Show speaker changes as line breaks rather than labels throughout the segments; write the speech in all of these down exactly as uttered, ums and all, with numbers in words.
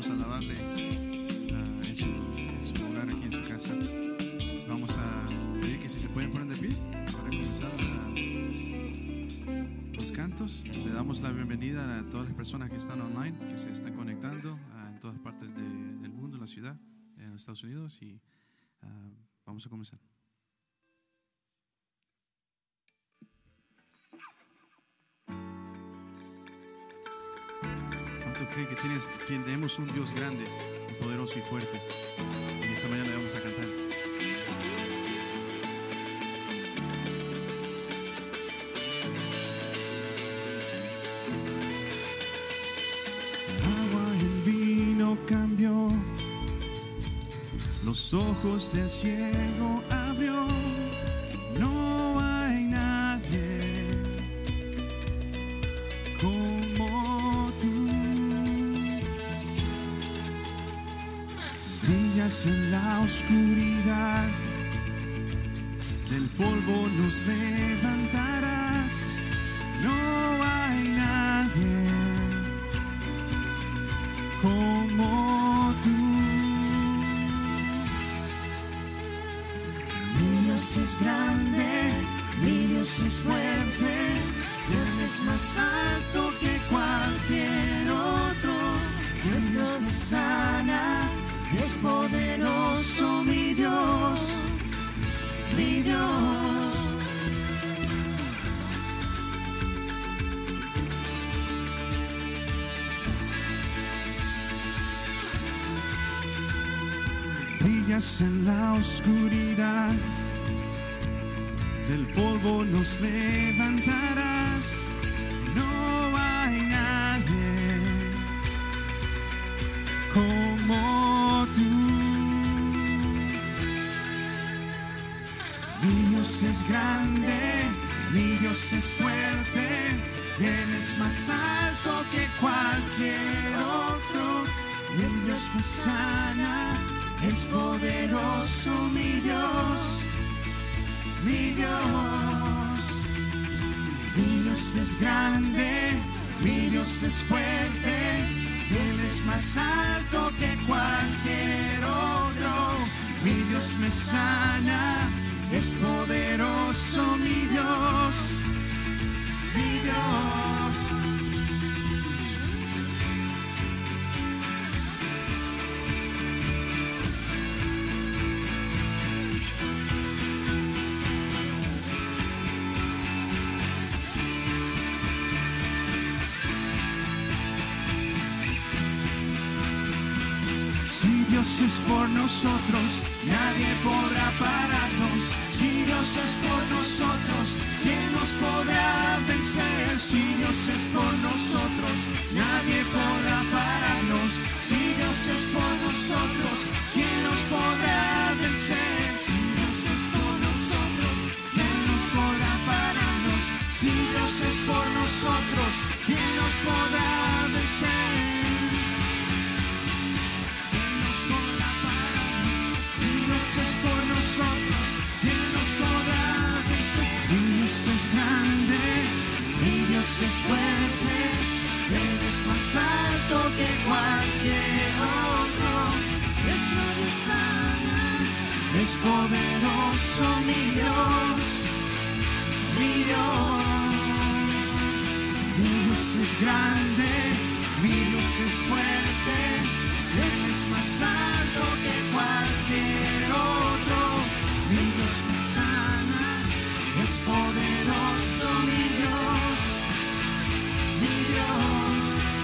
vamos a alabarle uh, en, su, en su lugar, aquí en su casa. Vamos a pedir que si se pueden poner de pie para comenzar uh, los cantos. Le damos la bienvenida a todas las personas que están online, que se están conectando uh, en todas partes de, del mundo, en la ciudad, en los Estados Unidos, y uh, vamos a comenzar. ¿Cuánto creen que tienes, que tenemos un Dios grande y poderoso y fuerte? Y esta mañana le vamos a cantar. Agua en vino cambió, los ojos del ciego abrió. No hay nadie como tú. Brillas en la oscuridad, del polvo nos levantarás. No hay nadie como tú. Mi Dios es grande, mi Dios es fuerte, Dios es más alto que cualquier otro. Mi Dios me sana, es poderoso mi Dios, mi Dios. Brillas en la oscuridad, del polvo nos levantarás. No hay nadie como tú. Mi Dios es grande, mi Dios es fuerte, Él es más alto que cualquier otro. Mi Dios me sana, es poderoso mi Dios, mi Dios. Mi Dios es grande, mi Dios es fuerte, Él es más alto que cualquier otro. Mi Dios me sana, es poderoso mi Dios, mi Dios. Si Dios es por nosotros, nadie podrá pararnos. Si Dios es por nosotros, ¿quién nos podrá vencer? Si Dios es por nosotros, nadie podrá pararnos. Si Dios es por nosotros, ¿quién nos podrá vencer? Si Dios es por nosotros, ¿quién nos podrá pararnos? Si Dios es por nosotros, ¿quién nos podrá vencer? Dios es por nosotros, ¿quién nos podrá vencer? Mi Dios es grande, mi Dios es fuerte, Él es más alto que cualquier otro. Nuestro Dios sana, es poderoso mi Dios, mi Dios. Mi Dios es grande, mi Dios es fuerte, Él es más alto que cualquier otro. Mi Dios me sana, es poderoso mi Dios, mi Dios.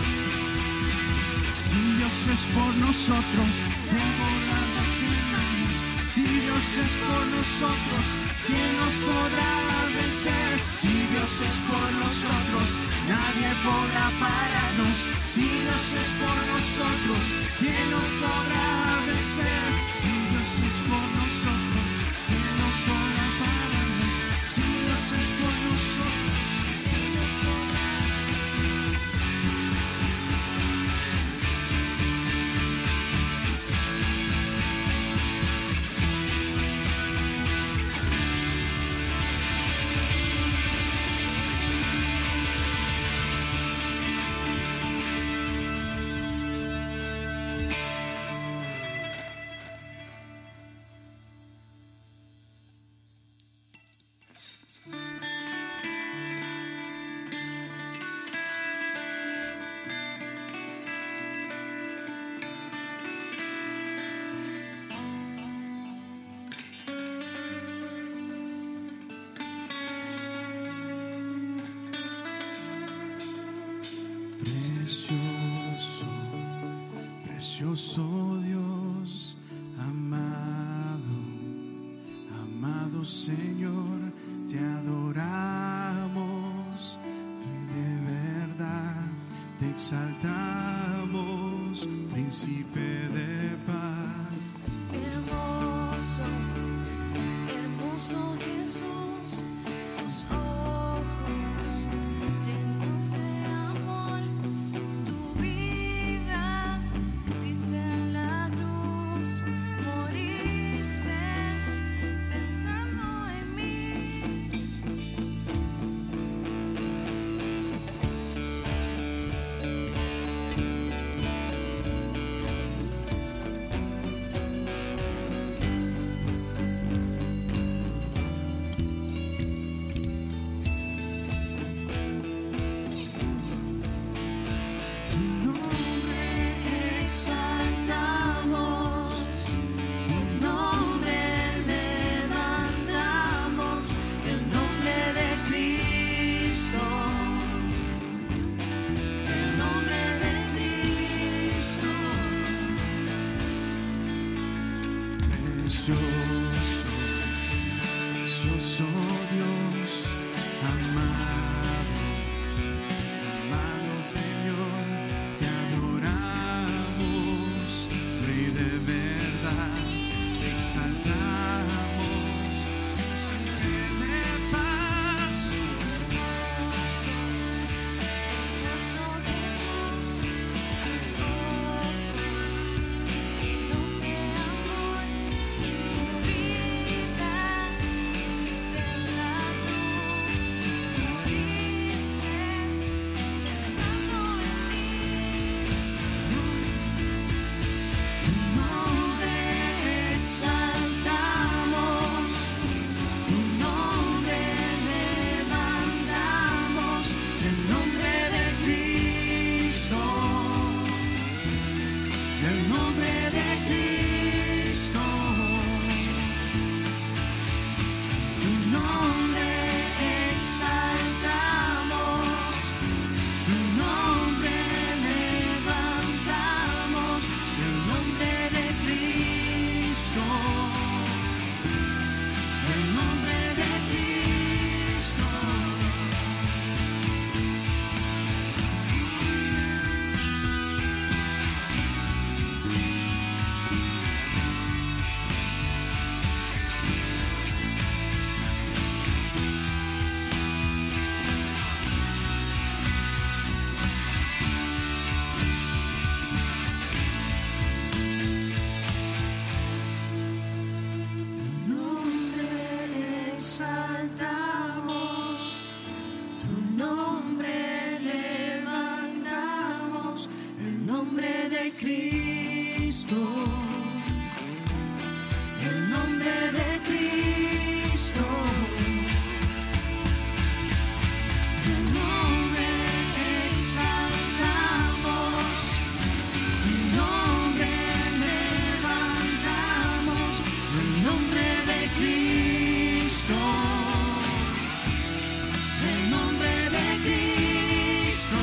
Si Dios es por nosotros, debo la batirnos. Si Dios es por nosotros, ¿quién nos podrá vencer? Si Dios es por nosotros, nadie podrá pararnos. Si Dios es por nosotros, ¿quién nos podrá vencer? Si Dios es por nosotros, ¿quién nos podrá pararnos? Si Dios es por nosotros, ¿quién nos podrá vencer? Precioso Dios, amado, amado Señor, te adoramos, Rey de verdad, te exaltamos, Príncipe de paz.
Hermoso, hermoso Jesús, tus ojos llenos de amor, tu vida diste en la cruz, moriste pensando en mí.
Precioso, precioso Dios, amado, amado Señor, te adoramos, Rey de verdad, te exaltamos, Príncipe de paz.
Hermoso Jesús, tus ojos llenos de amor, tu vida diste en la cruz, moriste pensando en mí.
Tu nombre exaltamos, tu nombre levantamos, el nombre de Cristo, el nombre de Cristo, tu nombre exaltamos, tu nombre levantamos, el nombre de Cristo, el nombre de Cristo. Tu nombre exaltamos, tu nombre levantamos, el nombre de Cristo, el nombre de Cristo, tu nombre exaltamos, tu nombre levantamos, el nombre de Cristo, el nombre de Cristo,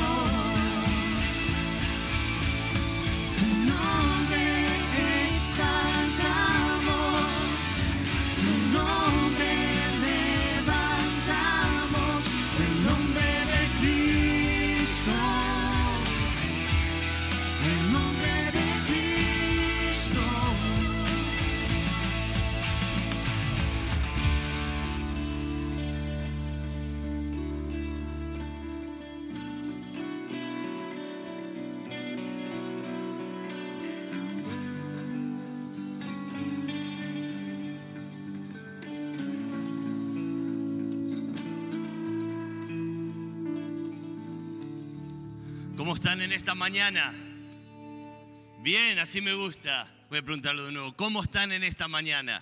tu nombre exaltamos, tu nombre levantamos, el nombre de Cristo, el nombre de Cristo.
¿Cómo están en esta mañana? Bien, así me gusta. Voy a preguntarlo de nuevo. ¿Cómo están en esta mañana?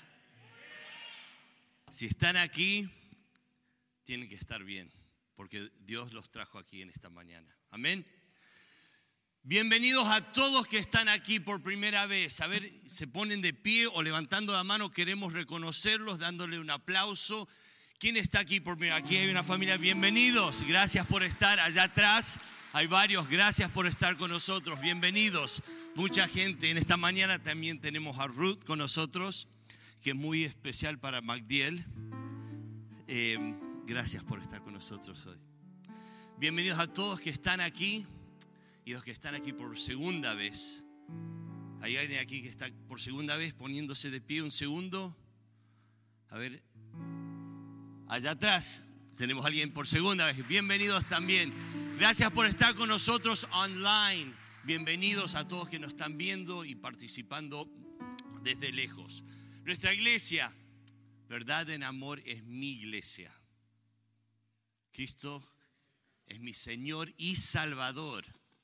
Si están aquí, tienen que estar bien, porque Dios los trajo aquí en esta mañana. Amén. Bienvenidos a todos que están aquí por primera vez. A ver, se ponen de pie o levantando la mano. Queremos reconocerlos, dándole un aplauso. ¿Quién está aquí por primera vez? Aquí hay una familia. Bienvenidos. Gracias por estar allá atrás. Hay varios. Gracias por estar con nosotros. Bienvenidos. mucha gente. En esta mañana también tenemos a Ruth con nosotros, que es muy especial para Magdiel. Eh, gracias por estar con nosotros hoy. Bienvenidos a todos que están aquí y los que están aquí por segunda vez. Hay alguien aquí que está por segunda vez poniéndose de pie un segundo. A ver, allá atrás tenemos a alguien por segunda vez. Bienvenidos también. Gracias por estar con nosotros online. Bienvenidos a todos que nos están viendo y participando desde lejos. Nuestra iglesia, Verdad en Amor, es mi iglesia. Cristo es mi Señor y Salvador.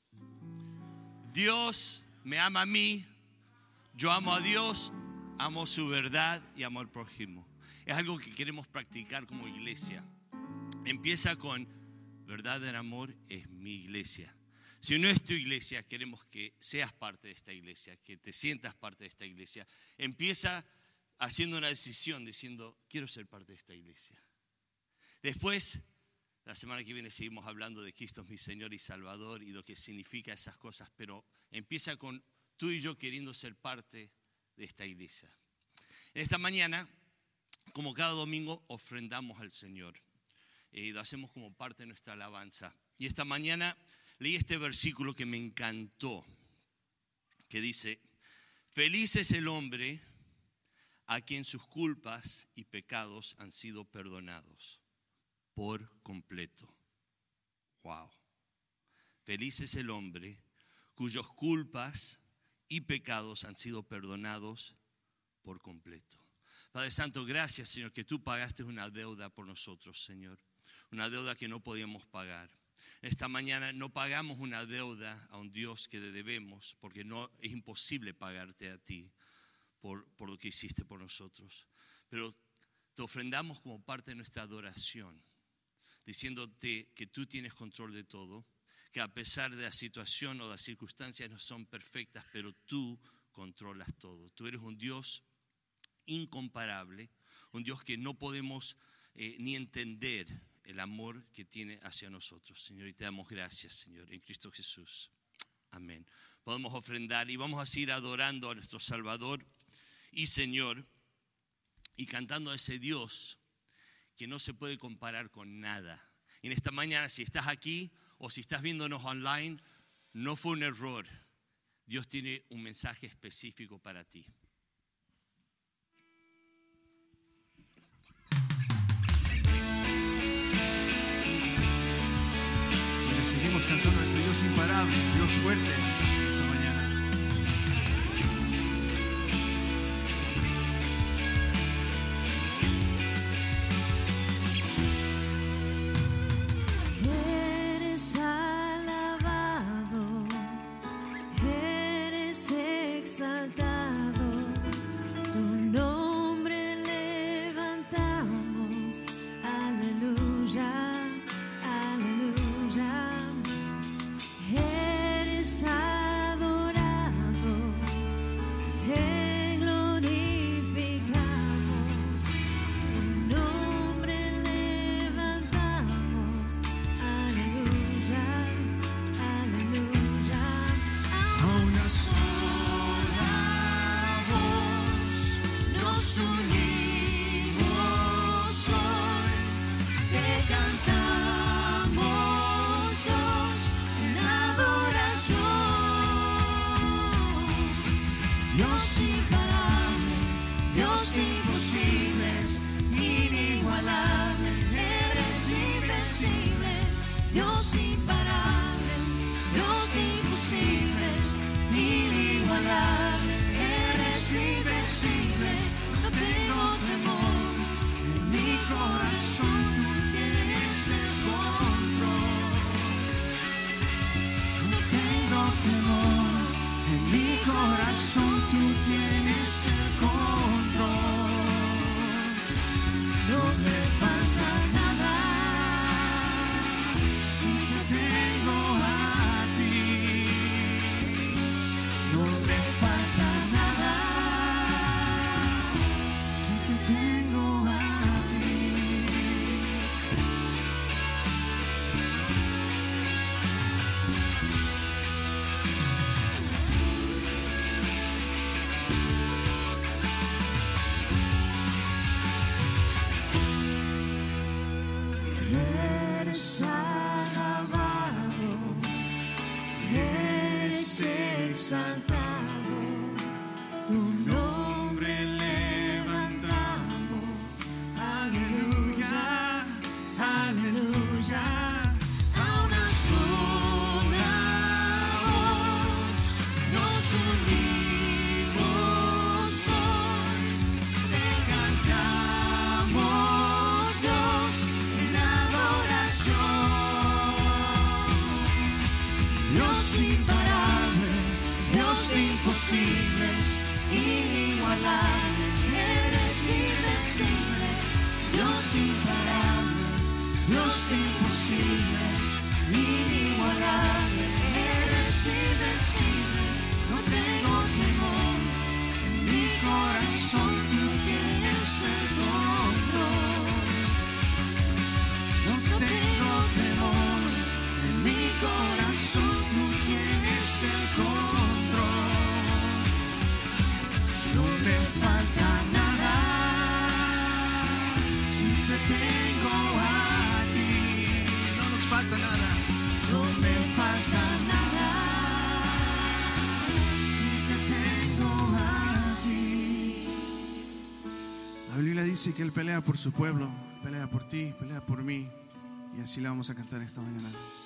Dios me ama a mí, yo amo a Dios, amo su verdad y amo al prójimo. Es algo que queremos practicar como iglesia. Empieza con Verdad en Amor es mi iglesia. Si no es tu iglesia, queremos que seas parte de esta iglesia, que te sientas parte de esta iglesia. Empieza haciendo una decisión, diciendo, quiero ser parte de esta iglesia. Después, la semana que viene seguimos hablando de Cristo es mi Señor y Salvador y lo que significa esas cosas, pero empieza con tú y yo queriendo ser parte de esta iglesia. En esta mañana, como cada domingo, ofrendamos al Señor y lo hacemos como parte de nuestra alabanza. Y esta mañana leí este versículo que me encantó, que dice, feliz es el hombre a quien sus culpas y pecados han sido perdonados por completo. Wow. Feliz es el hombre cuyas culpas y pecados han sido perdonados por completo. Padre Santo, gracias, Señor, que tú pagaste una deuda por nosotros, Señor. Una deuda que no podíamos pagar. Esta mañana no pagamos una deuda a un Dios que le debemos, porque no es imposible pagarte a ti por, por lo que hiciste por nosotros. Pero te ofrendamos como parte de nuestra adoración, diciéndote que tú tienes control de todo, que a pesar de la situación o las circunstancias no son perfectas, pero tú controlas todo. Tú eres un Dios incomparable, un Dios que no podemos eh, ni entender el amor que tiene hacia nosotros, Señor. Y te damos gracias, Señor, en Cristo Jesús. Amén. Podemos ofrendar y vamos a seguir adorando a nuestro Salvador y Señor y cantando a ese Dios que no se puede comparar con nada. Y en esta mañana, si estás aquí o si estás viéndonos online, no fue un error. Dios tiene un mensaje específico para ti.
Seguimos cantando a ese Dios imparable, Dios fuerte, esta mañana.
Eres alabado, eres exaltado, tu nombre levantamos, aleluya. Eres adorado, te glorificamos, tu nombre levantamos, aleluya, aleluya.
A una sola voz nos unimos hoy, te cantamos Dios en adoración. Dios imparable, Dios de imposibles, inigualable, eres invencible. Dios imparable, Dios de imposibles, inigualable, eres invencible. No tengo temor, en mi corazón tú tienes el control. No tengo temor, en mi corazón tú tienes el control. No me falta nada si te tengo a ti. No me falta nada si te tengo a ti. exaltado, tu nombre levantamos. Aleluya, aleluya. A una sola voz nos unimos hoy, te cantamos, Dios, en adoración. Dios imparable, Dios de imposibles, inigualable, eres invencible. Dios imparable, Dios de imposibles, inigualable, eres invencible. No tengo temor, en mi corazón tú tienes el control. No tengo temor, en mi corazón tú tienes el control. No me falta nada si te tengo a ti. No nos falta nada. No me falta nada si te tengo a ti. La Biblia dice que Él pelea por su pueblo, pelea por ti, pelea por mí. Y así la vamos a cantar esta mañana.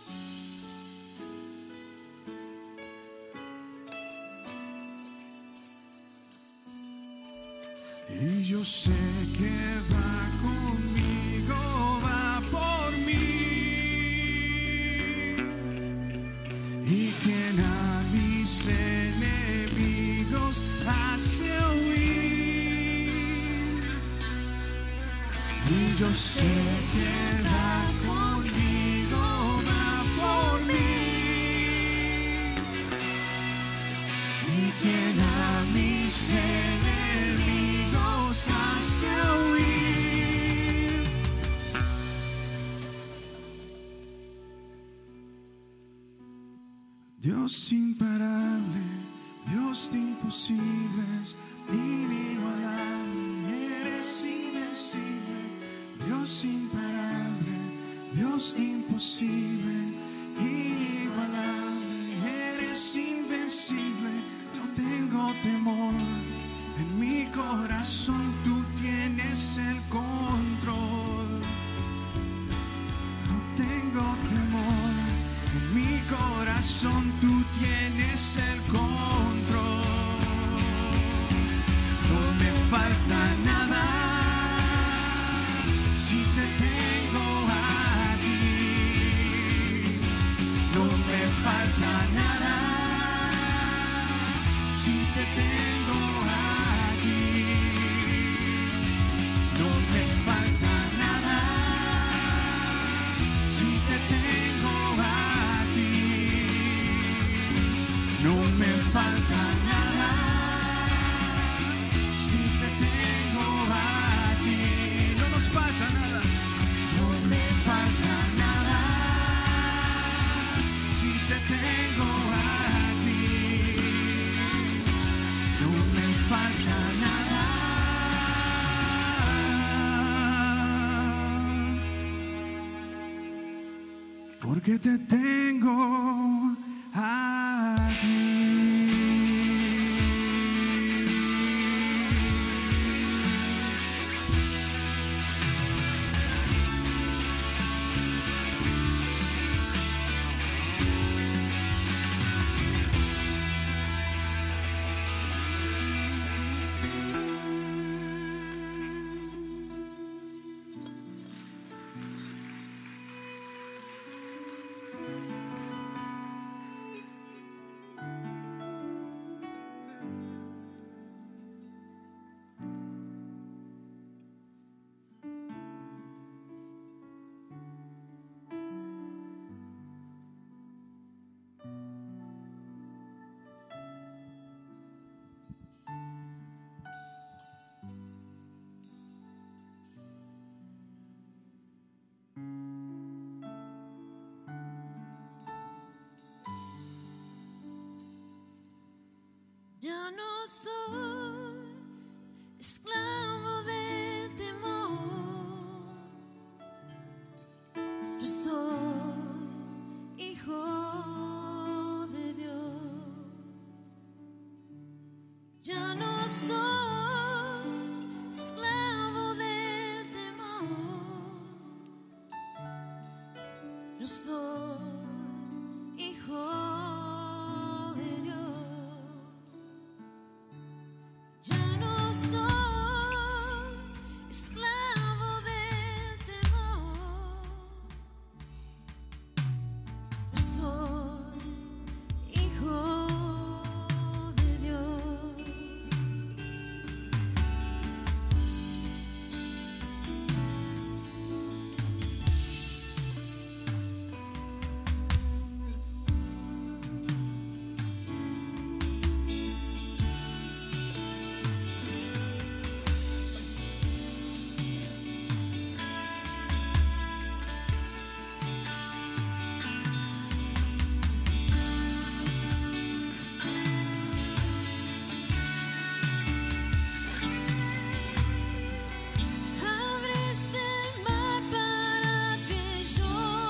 Y yo sé que va conmigo, va por mí, y que a mis enemigos hace huir. Y yo sé que va conmigo, va por mí, y que a mis enemigos hace huir. Dios imparable, Dios de imposibles, inigualable, eres invencible. Dios imparable, Dios de imposibles, inigualable, eres invencible. No tengo temor, en mi corazón tú tienes el control. No tengo temor, en mi corazón tú tienes el control. No me falta nada si te tengo a ti. No me falta nada si te tengo a ti. No me falta nada si te tengo a ti. No me falta nada si te tengo a ti. No nos falta nada. No me falta nada si te tengo a ti. No me falta nada, porque te tengo a ti.
Ya no soy esclavo del temor, yo soy hijo de Dios. Ya no soy esclavo del temor. Yo soy hijo de Dios. Ya no soy esclavo del temor. Yo soy hijo de Dios. Abriste el mar para que yo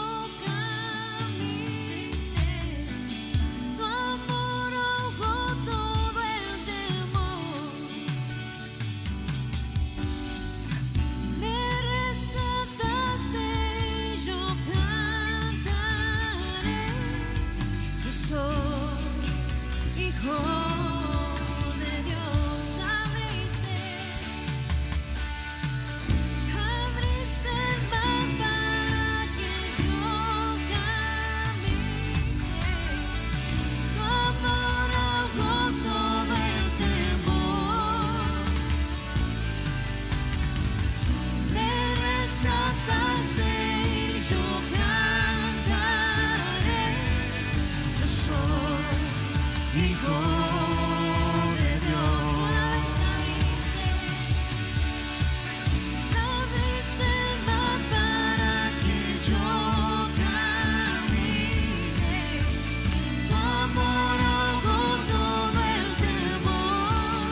camine. Tu amor ahogó todo el temor. Me rescataste y yo cantaré. Yo soy hijo de Dios. Abriste, abriste el mar para que yo camine. Tu amor ahogó todo el temor. Me rescataste y yo cantaré. Yo soy hijo de Dios. Una vez abriste, abriste el mar para que yo camine. Tu amor ahogó todo el temor.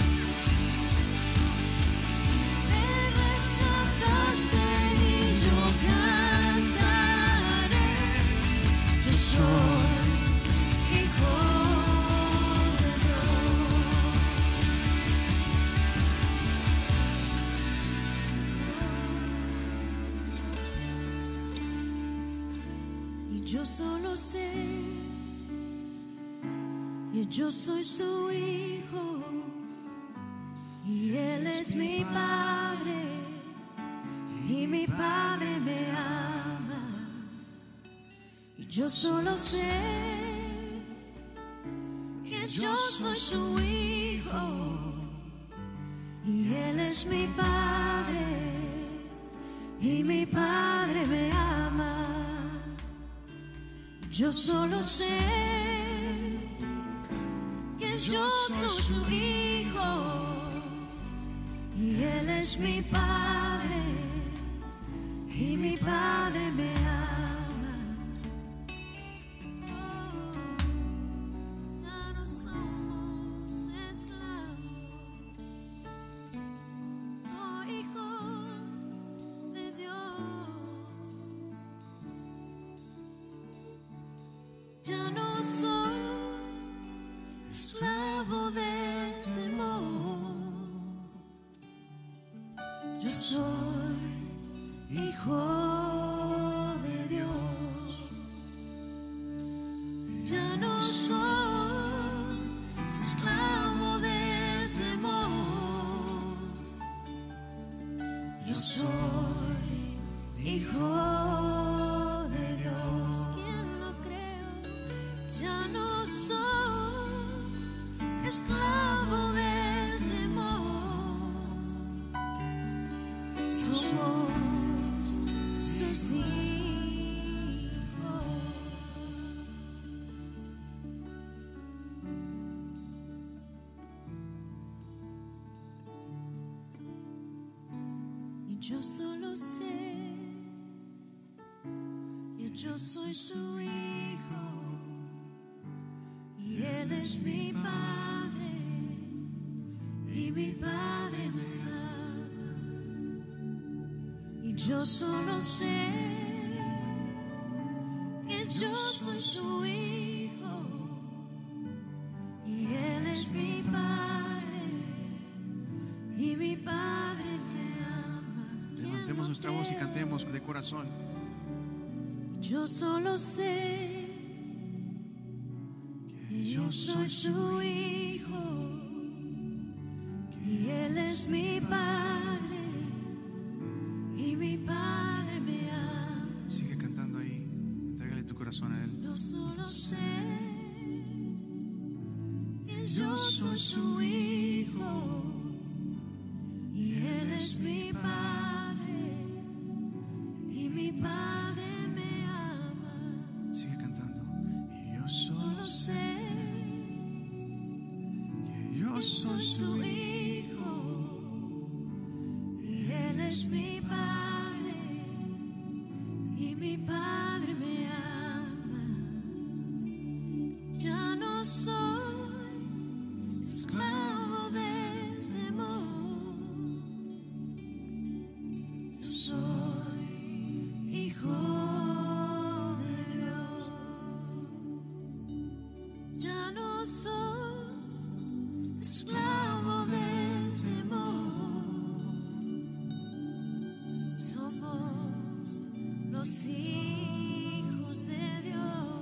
Me rescataste y yo cantaré. Yo soy hijo de Dios. Y yo solo sé que yo soy su hijo y él es mi padre y mi padre me ama. Y yo solo sé que yo soy su hijo y él es mi padre y mi padre me ama. Yo solo sé que yo soy su hijo y él es mi padre y mi padre me ama. Oh, ya no somos esclavos, soy hijo de Dios. Ya no soy esclavo del temor. Yo soy hijo de Dios. Ya no soy esclavo del temor. Yo soy hijo de Dios. ¿Quién lo cree? Ya no soy esclavo del temor. Somos sus hijos. Y yo solo sé que yo soy su hijo y él es mi padre y mi padre me ama. Y yo solo sé que yo soy su hijo y él es mi padre
levantemos nuestra voz y cantemos de corazón.
Yo solo sé que yo soy su hijo, que Él es mi Padre y mi Padre me ama.
Sigue cantando ahí, entrégale tu corazón a Él.
Yo solo sé que yo soy su hijo y Él es mi Padre y mi Padre me ama.
Sigue cantando. Y yo
Solo
solo
sé
que yo
que
soy
soy
su
su
hijo.
hijo y Él es mi Padre y mi Padre me ama. Ya no soy esclavo del temor, yo soy hijo de Dios. Ya no soy esclavo del temor, somos los hijos de Dios.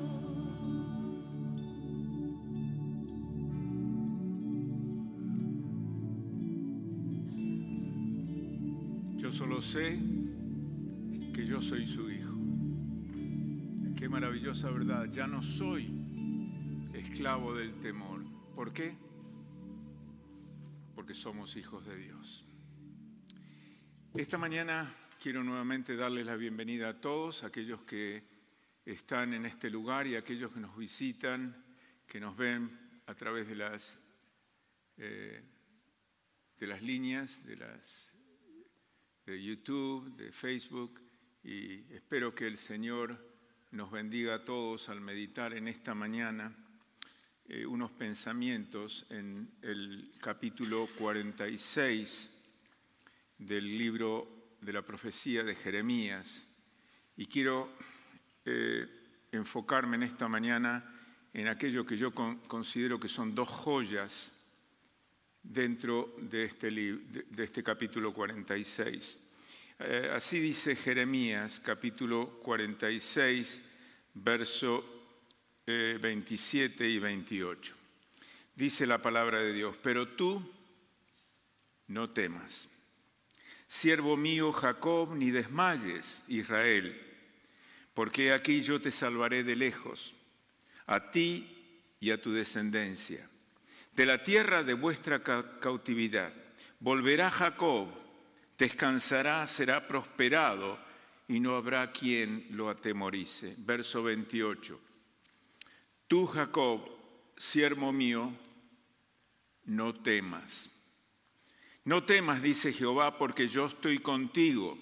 Yo solo sé que yo soy su hijo. Qué maravillosa verdad. Ya no soy esclavo del temor. ¿Por qué? Porque somos hijos de Dios. Esta mañana quiero nuevamente darles la bienvenida a todos, aquellos que están en este lugar y aquellos que nos visitan, que nos ven a través de las, eh, de las líneas, de las de YouTube, de Facebook, y espero que el Señor nos bendiga a todos al meditar en esta mañana eh, unos pensamientos en el capítulo cuarenta y seis del libro de la profecía de Jeremías. Y quiero eh, enfocarme en esta mañana en aquello que yo con, considero que son dos joyas dentro de este, de, de este capítulo cuarenta y seis. Eh, así dice Jeremías, capítulo cuarenta y seis, verso eh, veintisiete y veintiocho. Dice la palabra de Dios: pero tú no temas, siervo mío Jacob, ni desmayes, Israel, porque aquí yo te salvaré de lejos, a ti y a tu descendencia. De la tierra de vuestra cautividad volverá Jacob, descansará, será prosperado y no habrá quien lo atemorice. Verso veintiocho. Tú, Jacob, siervo mío, no temas. No temas, dice Jehová, porque yo estoy contigo.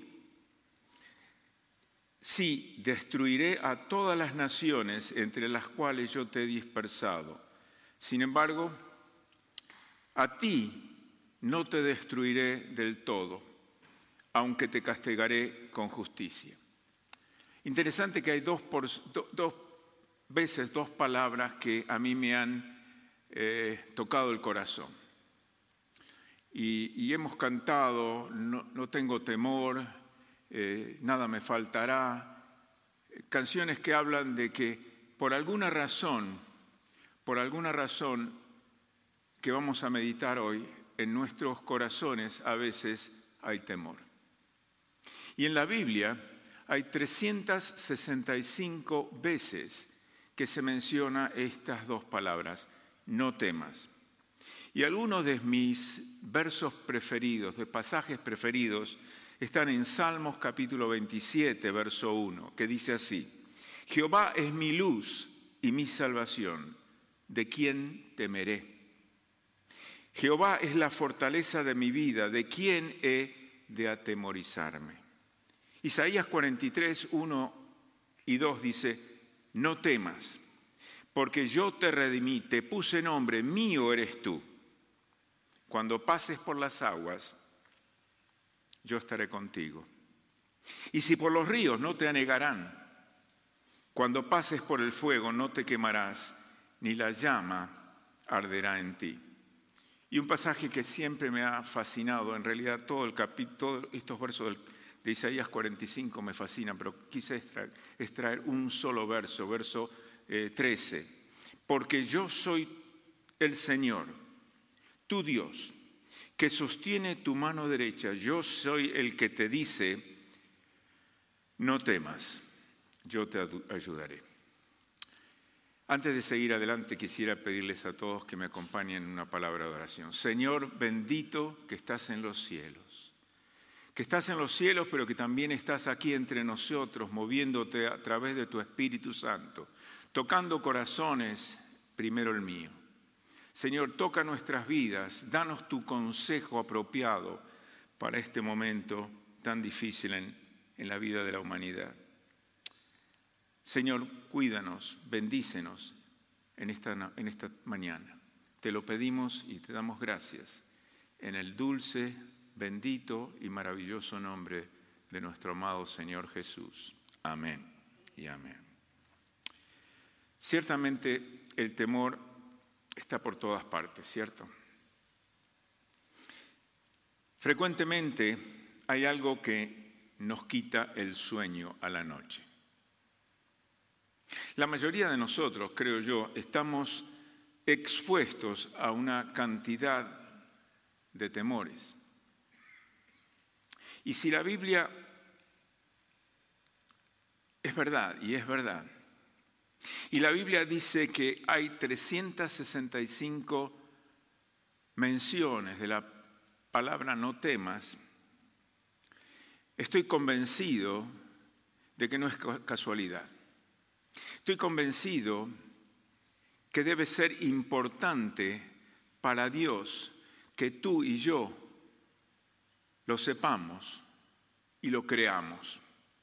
Sí, destruiré a todas las naciones entre las cuales yo te he dispersado. Sin embargo, a ti no te destruiré del todo, aunque te castigaré con justicia. Interesante que hay dos, por, do, dos veces, dos palabras que a mí me han eh, tocado el corazón. Y, y hemos cantado, no, no tengo temor, eh, nada me faltará. Canciones que hablan de que por alguna razón, por alguna razón, que vamos a meditar hoy, en nuestros corazones a veces hay temor. Y en la Biblia hay trescientas sesenta y cinco veces que se menciona estas dos palabras, no temas. Y algunos de mis versos preferidos, de pasajes preferidos, están en Salmos capítulo veintisiete, verso uno, que dice así: Jehová es mi luz y mi salvación, ¿de quién temeré? Jehová es la fortaleza de mi vida, ¿de quién he de atemorizarme? Isaías cuarenta y tres, uno y dos dice: no temas, porque yo te redimí, te puse nombre, mío eres tú. Cuando pases por las aguas, yo estaré contigo. Y si por los ríos, no te anegarán. Cuando pases por el fuego, no te quemarás, ni la llama arderá en ti. Y un pasaje que siempre me ha fascinado, en realidad todo el capítulo, estos versos del, de Isaías cuarenta y cinco me fascina, pero quise extraer, extraer un solo verso, verso eh, trece. Porque yo soy el Señor, tu Dios, que sostiene tu mano derecha. Yo soy el que te dice, no temas, yo te ayudaré. Antes de seguir adelante, quisiera pedirles a todos que me acompañen en una palabra de oración. Señor bendito que estás en los cielos, que estás en los cielos, pero que también estás aquí entre nosotros, moviéndote a través de tu Espíritu Santo, tocando corazones, primero el mío. Señor, toca nuestras vidas, danos tu consejo apropiado para este momento tan difícil en, en la vida de la humanidad. Señor, cuídanos, bendícenos en esta, en esta mañana. Te lo pedimos y te damos gracias en el dulce, bendito y maravilloso nombre de nuestro amado Señor Jesús. Amén y amén. Ciertamente el temor está por todas partes, ¿cierto? Frecuentemente hay algo que nos quita el sueño a la noche. La mayoría de nosotros, creo yo, estamos expuestos a una cantidad de temores. Y si la Biblia es verdad, y es verdad, y la Biblia dice que hay trescientas sesenta y cinco menciones de la palabra no temas, estoy convencido de que no es casualidad. Estoy convencido que debe ser importante para Dios que tú y yo lo sepamos y lo creamos.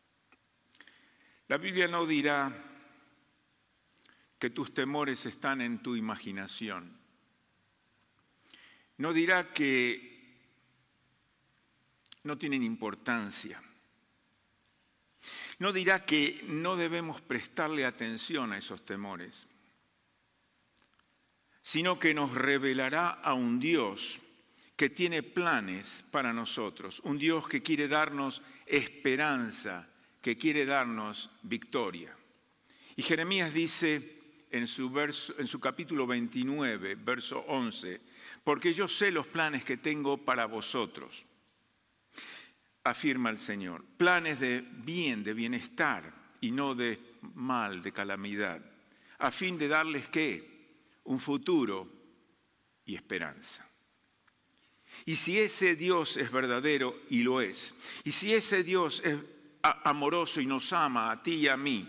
La Biblia no dirá que tus temores están en tu imaginación. No dirá que no tienen importancia. No dirá que no debemos prestarle atención a esos temores, sino que nos revelará a un Dios que tiene planes para nosotros, un Dios que quiere darnos esperanza, que quiere darnos victoria. Y Jeremías dice en su, verso, en su capítulo veintinueve, verso once, porque yo sé los planes que tengo para vosotros, afirma el Señor, planes de bien, de bienestar y no de mal, de calamidad, a fin de darles ¿qué? Un futuro y esperanza. Y si ese Dios es verdadero, y lo es, y si ese Dios es amoroso y nos ama a ti y a mí,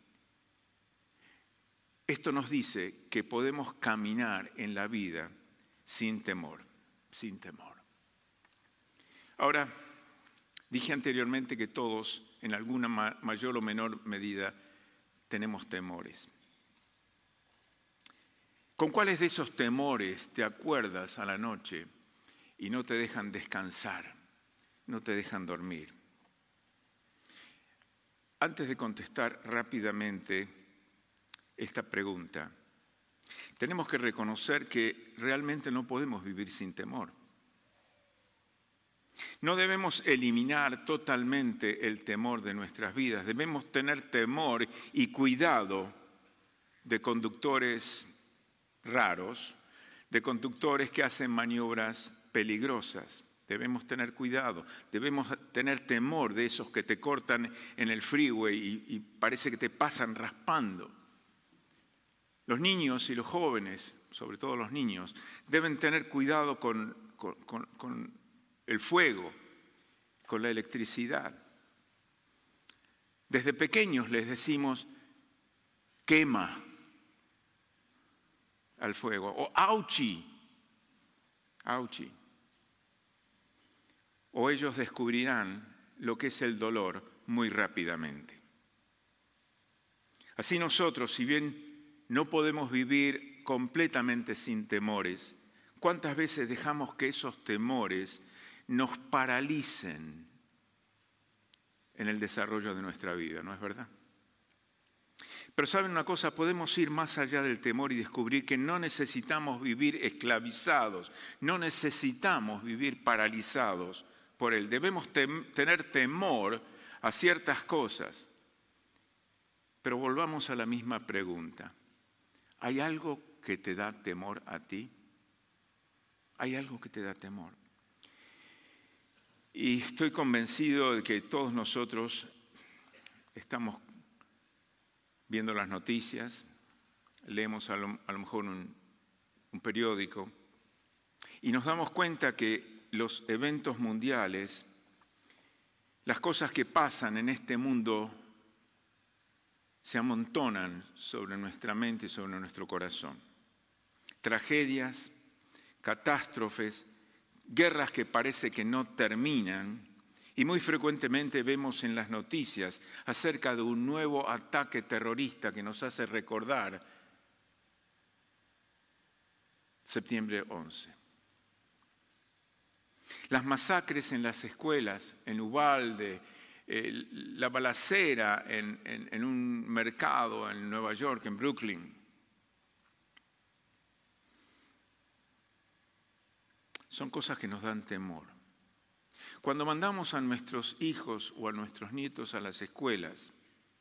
esto nos dice que podemos caminar en la vida sin temor, sin temor. Ahora, dije anteriormente que todos, en alguna mayor o menor medida, tenemos temores. ¿Con cuáles de esos temores te acuerdas a la noche y no te dejan descansar, no te dejan dormir? Antes de contestar rápidamente esta pregunta, tenemos que reconocer que realmente no podemos vivir sin temor. No debemos eliminar totalmente el temor de nuestras vidas. Debemos tener temor y cuidado de conductores raros, de conductores que hacen maniobras peligrosas. Debemos tener cuidado, debemos tener temor de esos que te cortan en el freeway y, y parece que te pasan raspando. Los niños y los jóvenes, sobre todo los niños, deben tener cuidado con, con, con, con el fuego, con la electricidad. Desde pequeños les decimos, quema al fuego, o auchi, auchi. O ellos descubrirán lo que es el dolor muy rápidamente. Así nosotros, si bien no podemos vivir completamente sin temores, ¿cuántas veces dejamos que esos temores nos paralicen en el desarrollo de nuestra vida? ¿No es verdad? Pero ¿saben una cosa? Podemos ir más allá del temor y descubrir que no necesitamos vivir esclavizados, no necesitamos vivir paralizados por Él. Debemos tem- tener temor a ciertas cosas. Pero volvamos a la misma pregunta. ¿Hay algo que te da temor a ti? ¿Hay algo que te da temor? Y estoy convencido de que todos nosotros estamos viendo las noticias, leemos a lo, a lo mejor un, un periódico y nos damos cuenta que los eventos mundiales, las cosas que pasan en este mundo se amontonan sobre nuestra mente y sobre nuestro corazón. Tragedias, catástrofes, guerras que parece que no terminan, y muy frecuentemente vemos en las noticias acerca de un nuevo ataque terrorista que nos hace recordar septiembre once. Las masacres en las escuelas, en Uvalde, eh, la balacera en, en, en un mercado en Nueva York, en Brooklyn. Son cosas que nos dan temor. Cuando mandamos a nuestros hijos o a nuestros nietos a las escuelas,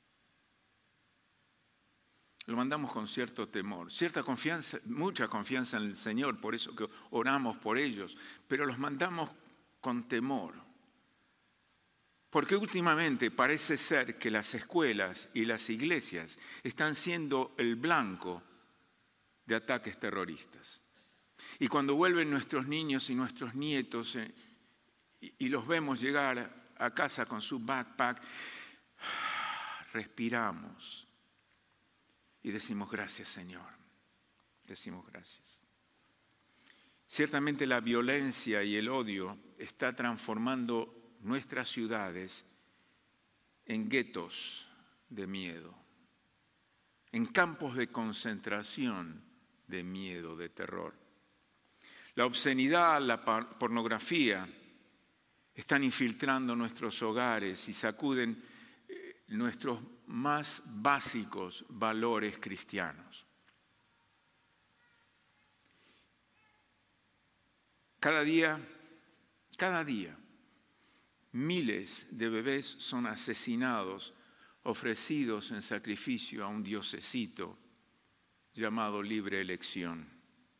lo mandamos con cierto temor, cierta confianza, mucha confianza en el Señor, por eso que oramos por ellos, pero los mandamos con temor. Porque últimamente parece ser que las escuelas y las iglesias están siendo el blanco de ataques terroristas. Y cuando vuelven nuestros niños y nuestros nietos eh, y, y los vemos llegar a casa con su backpack, respiramos y decimos gracias, Señor. Decimos gracias. Ciertamente la violencia y el odio está transformando nuestras ciudades en guetos de miedo, en campos de concentración de miedo, de terror. La obscenidad, la pornografía están infiltrando nuestros hogares y sacuden nuestros más básicos valores cristianos. Cada día, cada día, miles de bebés son asesinados, ofrecidos en sacrificio a un diosecito llamado libre elección.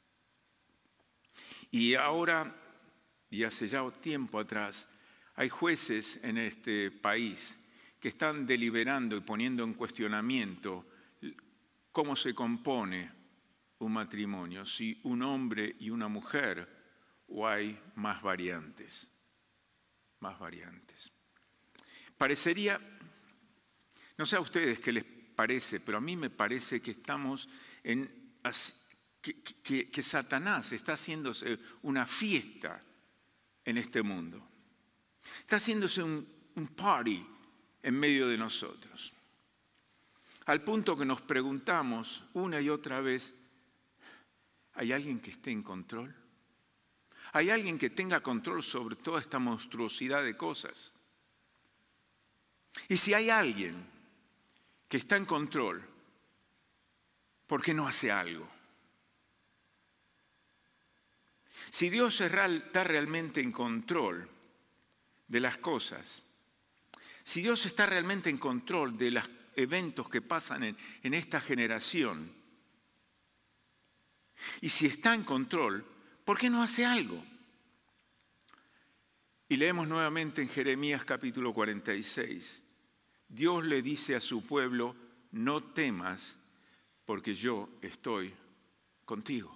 Y ahora, y hace ya tiempo atrás, hay jueces en este país que están deliberando y poniendo en cuestionamiento cómo se compone un matrimonio, si un hombre y una mujer o hay más variantes, más variantes. Parecería, no sé a ustedes qué les parece, pero a mí me parece que estamos en... Que, que, que Satanás está haciéndose una fiesta en este mundo. Está haciéndose un, un party en medio de nosotros. Al punto que nos preguntamos una y otra vez, ¿hay alguien que esté en control? ¿Hay alguien que tenga control sobre toda esta monstruosidad de cosas? Y si hay alguien que está en control, ¿por qué no hace algo? Si Dios está realmente en control de las cosas, si Dios está realmente en control de los eventos que pasan en, en esta generación, y si está en control, ¿por qué no hace algo? Y leemos nuevamente en Jeremías capítulo cuarenta y seis, Dios le dice a su pueblo, no temas, porque yo estoy contigo.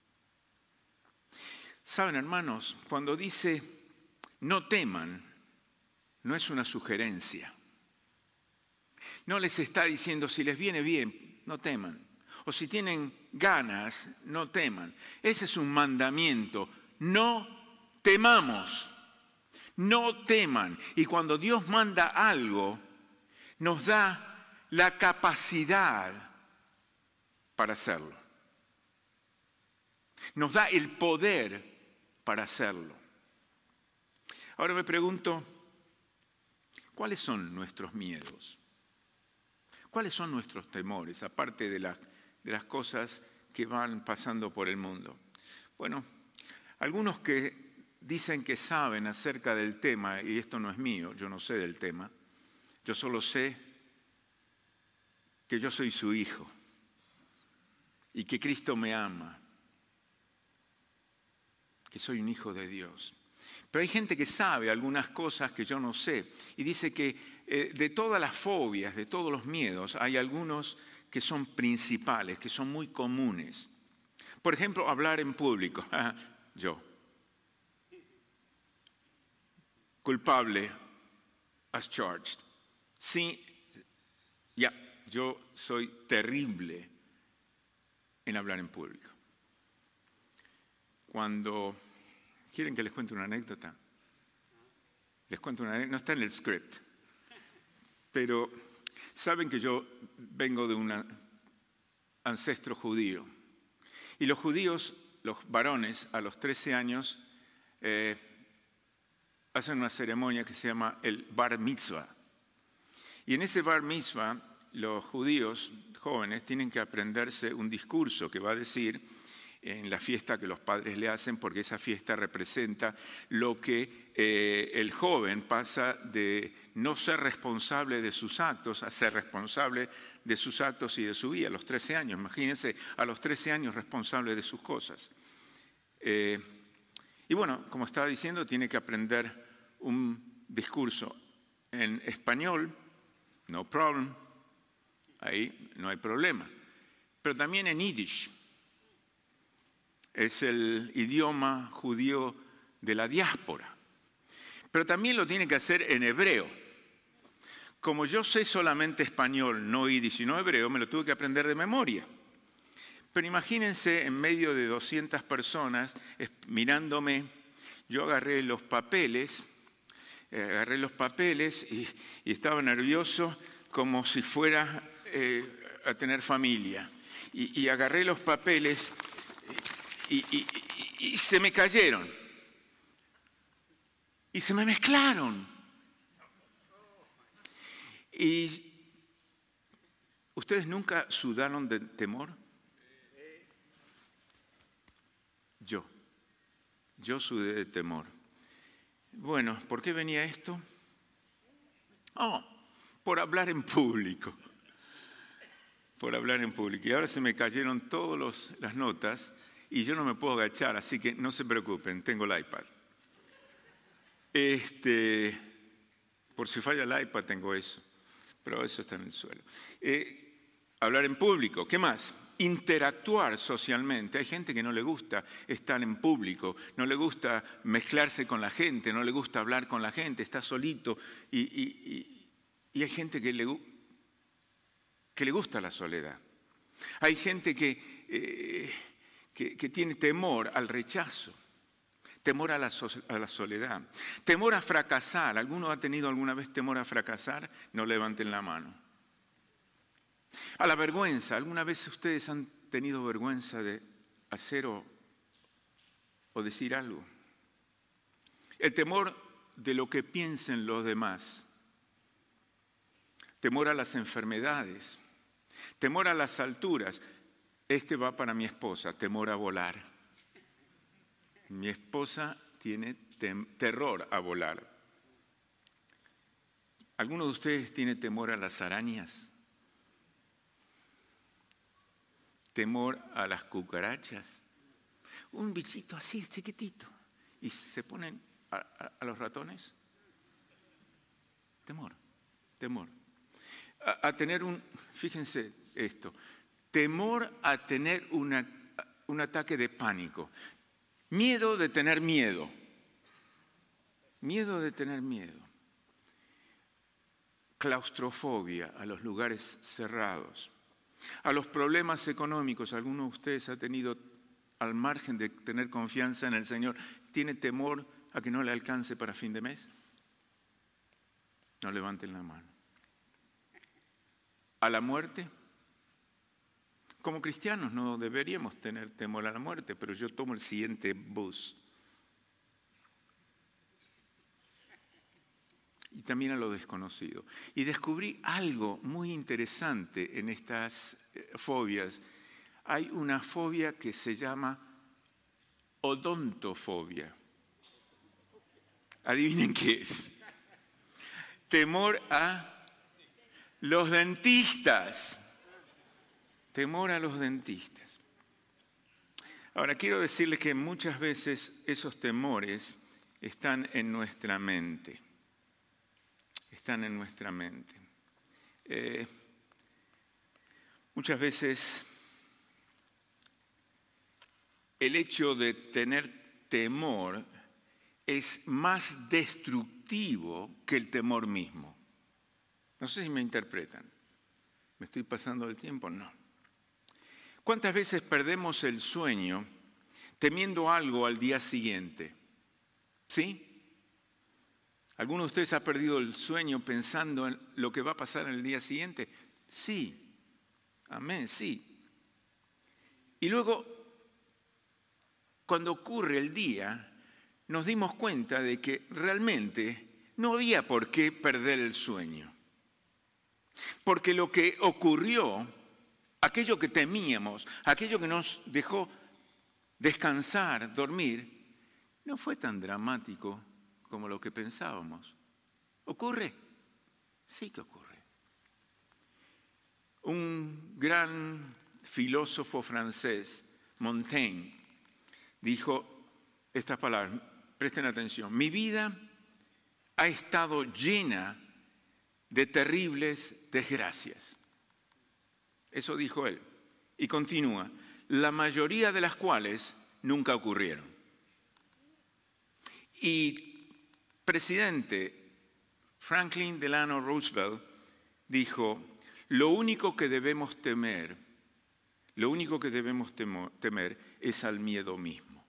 Saben, hermanos, cuando dice no teman, no es una sugerencia. No les está diciendo si les viene bien, no teman. O si tienen ganas, no teman. Ese es un mandamiento. No temamos. No teman. Y cuando Dios manda algo, nos da la capacidad para hacerlo. Nos da el poder para hacerlo. Ahora me pregunto, ¿cuáles son nuestros miedos? ¿Cuáles son nuestros temores, aparte de, la, de las cosas que van pasando por el mundo? Bueno, algunos que dicen que saben acerca del tema, y esto no es mío, yo no sé del tema, yo solo sé que yo soy su hijo y que Cristo me ama, que soy un hijo de Dios. Pero hay gente que sabe algunas cosas que yo no sé y dice que eh, de todas las fobias, de todos los miedos, hay algunos que son principales, que son muy comunes. Por ejemplo, hablar en público. Yo. Culpable as charged. Sí, ya, yo soy terrible en hablar en público. Cuando... ¿Quieren que les cuente una anécdota? Les cuento una anécdota, no está en el script. Pero saben que yo vengo de un ancestro judío. Y los judíos, los varones, a los trece años, eh, hacen una ceremonia que se llama el bar mitzvah. Y en ese bar mitzvah, los judíos jóvenes tienen que aprenderse un discurso que va a decir en la fiesta que los padres le hacen, porque esa fiesta representa lo que eh, el joven pasa de no ser responsable de sus actos a ser responsable de sus actos y de su vida. A los trece años, imagínense, a los trece años responsable de sus cosas. Eh, y bueno, como estaba diciendo, tiene que aprender un discurso en español, no problem, ahí no hay problema, pero también en yiddish. Es el idioma judío de la diáspora. Pero también lo tiene que hacer en hebreo. Como yo sé solamente español, no yiddish, sino hebreo, me lo tuve que aprender de memoria. Pero imagínense, en medio de doscientas personas, mirándome, yo agarré los papeles, eh, agarré los papeles y, y estaba nervioso como si fuera eh, a tener familia. Y, y agarré los papeles... Y, y, y, y se me cayeron. Y se me mezclaron. ¿Y ustedes nunca sudaron de temor? Yo. Yo sudé de temor. Bueno, ¿por qué venía esto? Oh, por hablar en público. Por hablar en público. Y ahora se me cayeron todas las notas. Y yo no me puedo agachar, así que no se preocupen, tengo el iPad. Este, por si falla el iPad tengo eso, pero eso está en el suelo. Eh, hablar en público, ¿qué más? Interactuar socialmente. Hay gente que no le gusta estar en público, no le gusta mezclarse con la gente, no le gusta hablar con la gente, está solito. Y, y, y, y hay gente que le, que le gusta la soledad. Hay gente que... Eh, Que, que tiene temor al rechazo, temor a la, so, a la soledad, temor a fracasar. ¿Alguno ha tenido alguna vez temor a fracasar? No levanten la mano. A la vergüenza. ¿Alguna vez ustedes han tenido vergüenza de hacer o, o decir algo? El temor de lo que piensen los demás. Temor a las enfermedades. Temor a las alturas. Este va para mi esposa, temor a volar. Mi esposa tiene tem- terror a volar. ¿Alguno de ustedes tiene temor a las arañas? ¿Temor a las cucarachas? Un bichito así, chiquitito. ¿Y se ponen a, a, a los ratones? Temor, temor. A, a tener un, fíjense esto, temor a tener una, un ataque de pánico. Miedo de tener miedo. Miedo de tener miedo. Claustrofobia a los lugares cerrados. A los problemas económicos. ¿Alguno de ustedes ha tenido, al margen de tener confianza en el Señor, tiene temor a que no le alcance para fin de mes? No levanten la mano. ¿A la muerte? Como cristianos no deberíamos tener temor a la muerte, pero yo tomo el siguiente bus. Y también a lo desconocido. Y descubrí algo muy interesante en estas fobias. Hay una fobia que se llama odontofobia. Adivinen qué es. Temor a los dentistas. Temor a los dentistas. Ahora, quiero decirles que muchas veces esos temores están en nuestra mente. Están en nuestra mente. Eh, muchas veces el hecho de tener temor es más destructivo que el temor mismo. No sé si me interpretan. ¿Me estoy pasando el tiempo? No. ¿Cuántas veces perdemos el sueño temiendo algo al día siguiente? ¿Sí? ¿Alguno de ustedes ha perdido el sueño pensando en lo que va a pasar en el día siguiente? Sí. Amén, sí. Y luego, cuando ocurre el día, nos dimos cuenta de que realmente no había por qué perder el sueño. Porque lo que ocurrió, aquello que temíamos, aquello que nos dejó descansar, dormir, no fue tan dramático como lo que pensábamos. ¿Ocurre? Sí que ocurre. Un gran filósofo francés, Montaigne, dijo estas palabras, presten atención: mi vida ha estado llena de terribles desgracias. Eso dijo él. Y continúa, la mayoría de las cuales nunca ocurrieron. Y presidente Franklin Delano Roosevelt dijo, lo único que debemos temer, lo único que debemos temo, temer es al miedo mismo.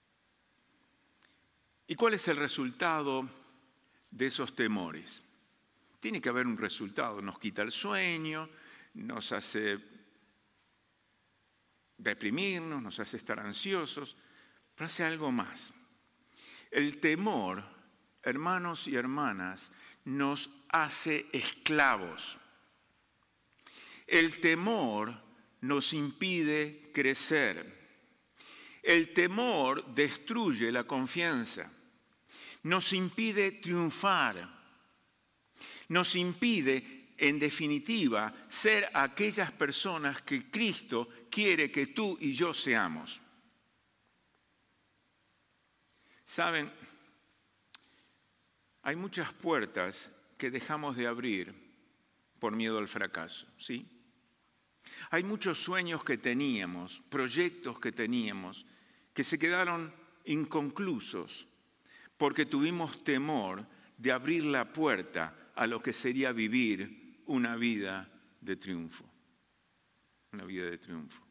¿Y cuál es el resultado de esos temores? Tiene que haber un resultado, nos quita el sueño, nos hace deprimirnos, nos hace estar ansiosos, pero hace algo más. El temor, hermanos y hermanas, nos hace esclavos. El temor nos impide crecer. El temor destruye la confianza. Nos impide triunfar. Nos impide, en definitiva, ser aquellas personas que Cristo quiere que tú y yo seamos. Saben, hay muchas puertas que dejamos de abrir por miedo al fracaso, ¿sí? Hay muchos sueños que teníamos, proyectos que teníamos, que se quedaron inconclusos porque tuvimos temor de abrir la puerta a lo que sería vivir una vida de triunfo. Una vida de triunfo.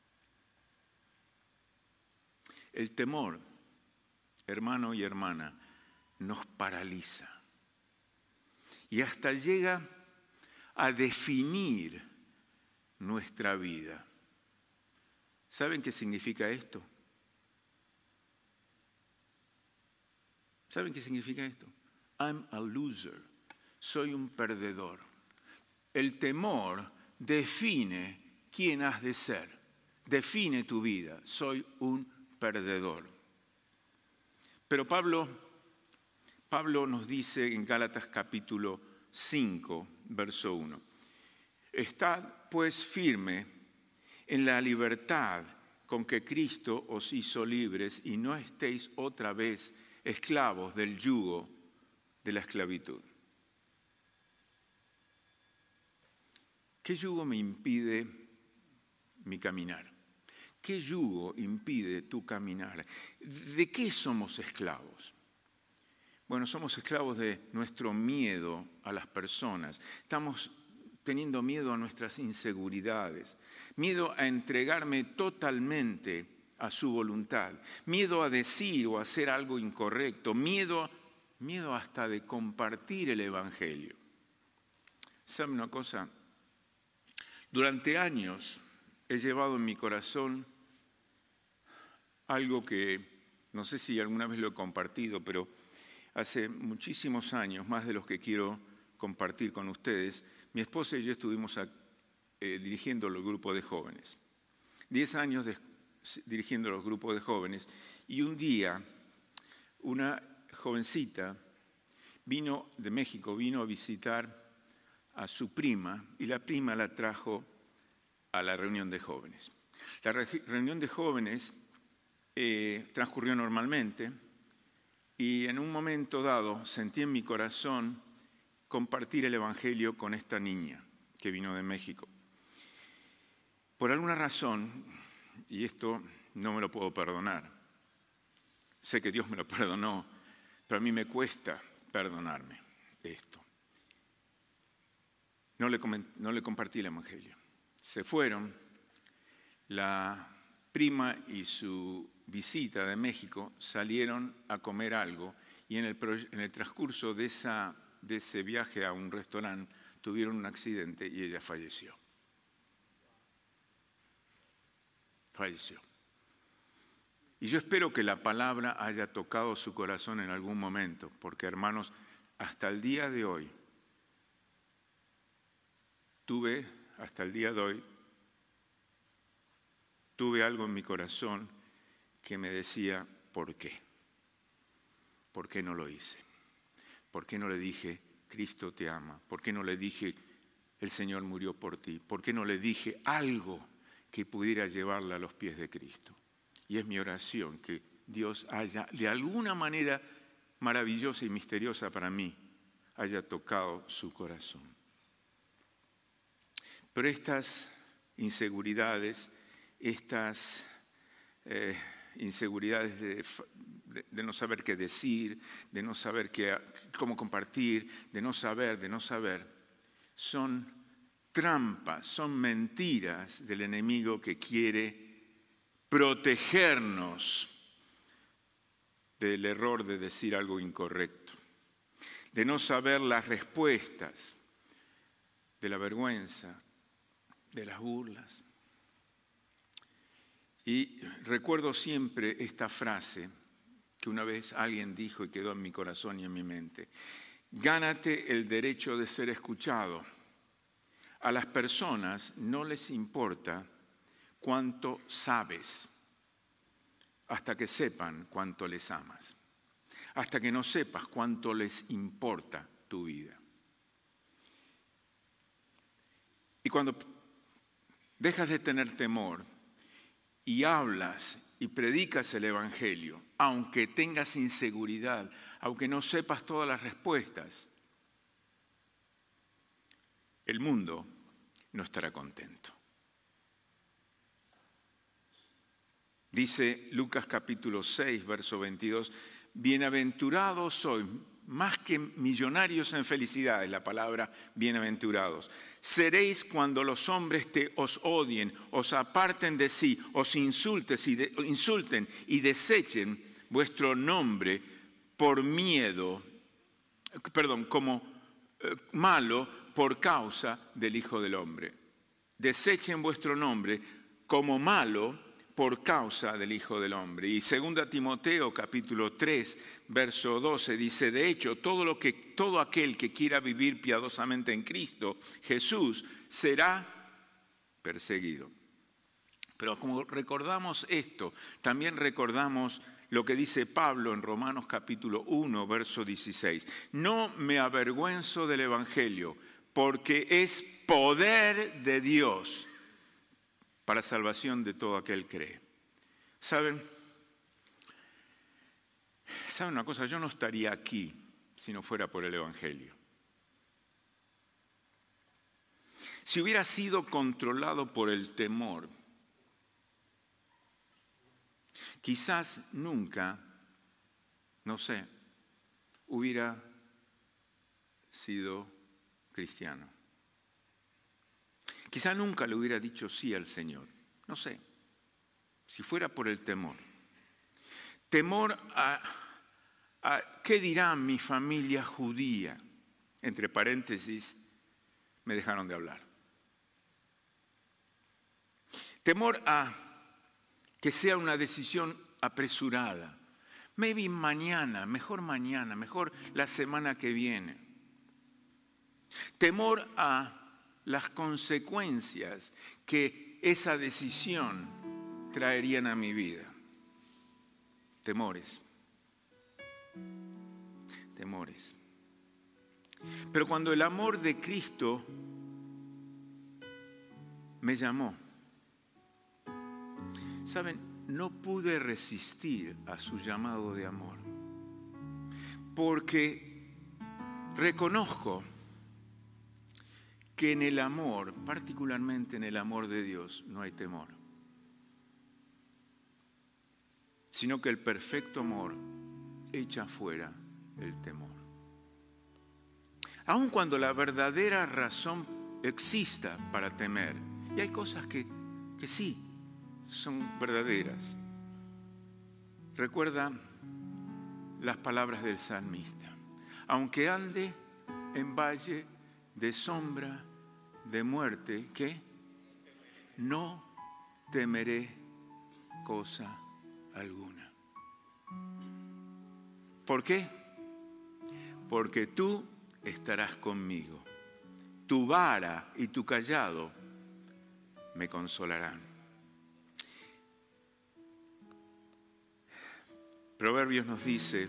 El temor, hermano y hermana, nos paraliza. Y hasta llega a definir nuestra vida. ¿Saben qué significa esto? ¿Saben qué significa esto? I'm a loser. Soy un perdedor. El temor define quién has de ser. Define tu vida. Soy un perdedor. Pero Pablo, Pablo nos dice en Gálatas capítulo cinco, verso uno. Estad pues firme en la libertad con que Cristo os hizo libres y no estéis otra vez esclavos del yugo de la esclavitud. ¿Qué yugo me impide mi caminar? ¿Qué yugo impide tu caminar? ¿De qué somos esclavos? Bueno, somos esclavos de nuestro miedo a las personas. Estamos teniendo miedo a nuestras inseguridades, miedo a entregarme totalmente a su voluntad, miedo a decir o hacer algo incorrecto, miedo, miedo hasta de compartir el Evangelio. ¿Saben una cosa? Durante años he llevado en mi corazón algo que no sé si alguna vez lo he compartido, pero hace muchísimos años, más de los que quiero compartir con ustedes, mi esposa y yo estuvimos a, eh, dirigiendo los grupos de jóvenes. Diez años de, dirigiendo los grupos de jóvenes y un día una jovencita vino de México, vino a visitar a su prima y la prima la trajo a la reunión de jóvenes. La re- reunión de jóvenes eh, transcurrió normalmente y en un momento dado sentí en mi corazón compartir el Evangelio con esta niña que vino de México. Por alguna razón, y esto no me lo puedo perdonar, sé que Dios me lo perdonó, pero a mí me cuesta perdonarme esto. No le, no le compartí el Evangelio. Se fueron, la prima y su visita de México salieron a comer algo y en el, en el transcurso de, esa, de ese viaje a un restaurante tuvieron un accidente y ella falleció. Falleció. Y yo espero que la palabra haya tocado su corazón en algún momento, porque hermanos, hasta el día de hoy, tuve, hasta el día de hoy, tuve algo en mi corazón que me decía, ¿por qué? ¿Por qué no lo hice? ¿Por qué no le dije, Cristo te ama? ¿Por qué no le dije, el Señor murió por ti? ¿Por qué no le dije algo que pudiera llevarla a los pies de Cristo? Y es mi oración que Dios haya, de alguna manera maravillosa y misteriosa para mí, haya tocado su corazón. Pero estas inseguridades, estas eh, inseguridades de, de, de no saber qué decir, de no saber qué, cómo compartir, de no saber, de no saber, son trampas, son mentiras del enemigo que quiere protegernos del error de decir algo incorrecto, de no saber las respuestas, de la vergüenza, de las burlas. Y recuerdo siempre esta frase que una vez alguien dijo y quedó en mi corazón y en mi mente. Gánate el derecho de ser escuchado. A las personas no les importa cuánto sabes, hasta que sepan cuánto les amas, hasta que no sepas cuánto les importa tu vida. Y cuando dejas de tener temor y hablas y predicas el Evangelio, aunque tengas inseguridad, aunque no sepas todas las respuestas, el mundo no estará contento. Dice Lucas capítulo seis, verso veintidós, bienaventurados sois, más que millonarios en felicidades, la palabra bienaventurados. Seréis cuando los hombres te os odien, os aparten de sí, os insulten y, de, insulten y desechen vuestro nombre por miedo, perdón, como eh, malo por causa del Hijo del Hombre. Desechen vuestro nombre como malo por causa del Hijo del Hombre. Y segunda Timoteo capítulo tres, verso doce dice, de hecho, todo, lo que, todo aquel que quiera vivir piadosamente en Cristo Jesús será perseguido. Pero como recordamos esto, también recordamos lo que dice Pablo en Romanos capítulo uno, verso dieciséis. No me avergüenzo del Evangelio, porque es poder de Dios para salvación de todo aquel que cree. ¿Saben? ¿Saben una cosa? Yo no estaría aquí si no fuera por el Evangelio. Si hubiera sido controlado por el temor, quizás nunca, no sé, hubiera sido cristiano. Quizá nunca le hubiera dicho sí al Señor. No sé, si fuera por el temor. Temor a, a ¿qué dirá mi familia judía? Entre paréntesis, me dejaron de hablar. Temor a que sea una decisión apresurada. Maybe mañana, mejor mañana, mejor la semana que viene. Temor a las consecuencias que esa decisión traerían a mi vida. Temores. temores. Pero cuando el amor de Cristo me llamó, ¿saben? No pude resistir a su llamado de amor, porque reconozco que en el amor, particularmente en el amor de Dios, no hay temor, sino que el perfecto amor echa fuera el temor. Aun cuando la verdadera razón exista para temer, y hay cosas que, que sí son verdaderas. Recuerda las palabras del salmista: aunque ande en valle de sombra de muerte, ¿qué? No temeré cosa alguna. ¿Por qué? Porque tú estarás conmigo. Tu vara y tu cayado me consolarán. Proverbios nos dice: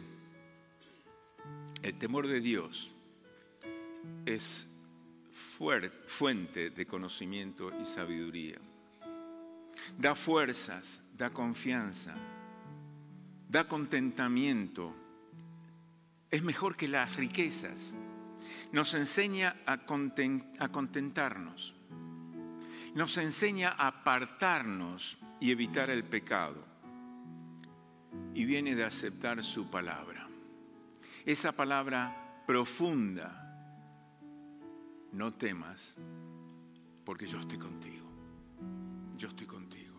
el temor de Dios es fuente de conocimiento y sabiduría. Da fuerzas, da confianza, da contentamiento. Es mejor que las riquezas. Nos enseña a contentarnos. Nos enseña a apartarnos y evitar el pecado. Y viene de aceptar su palabra. Esa palabra profunda: no temas, porque yo estoy contigo. Yo estoy contigo.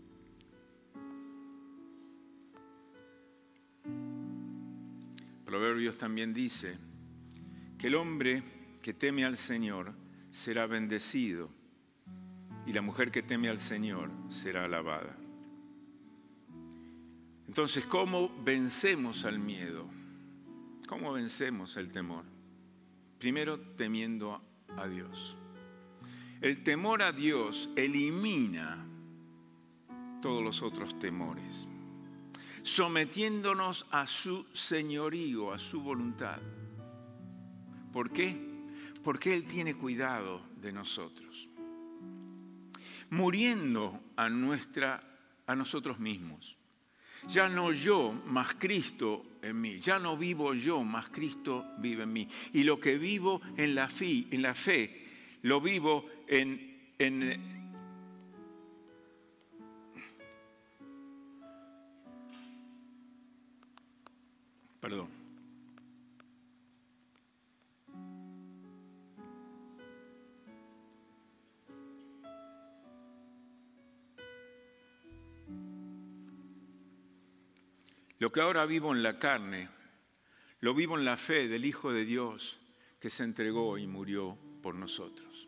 Proverbios también dice que el hombre que teme al Señor será bendecido y la mujer que teme al Señor será alabada. Entonces, ¿cómo vencemos al miedo? ¿Cómo vencemos el temor? Primero, temiendo a Dios. El temor a Dios elimina todos los otros temores, sometiéndonos a su señorío, a su voluntad. ¿Por qué? Porque Él tiene cuidado de nosotros, muriendo a, nuestra, a nosotros mismos. Ya no yo, más Cristo en mí. Ya no vivo yo, más Cristo vive en mí. Y lo que vivo en la fe, en la fe lo vivo en, en perdón. Lo que ahora vivo en la carne, lo vivo en la fe del Hijo de Dios que se entregó y murió por nosotros.